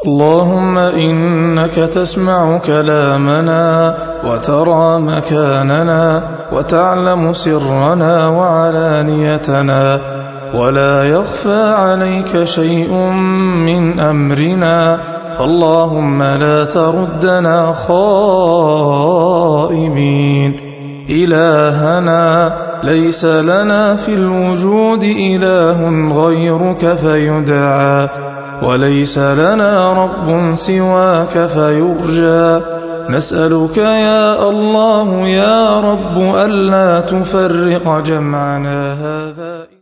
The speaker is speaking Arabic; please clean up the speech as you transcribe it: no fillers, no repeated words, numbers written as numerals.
اللهم إنك تسمع كلامنا وترى مكاننا وتعلم سرنا وعلانيتنا، ولا يخفى عليك شيء من أمرنا، فاللهم لا تردنا خائبين. إلهنا ليس لنا في الوجود إله غيرك فيدعى، وليس لنا رب سواك فيرجى. نسألك يا الله يا رب ألا تفرق جمعنا هذا.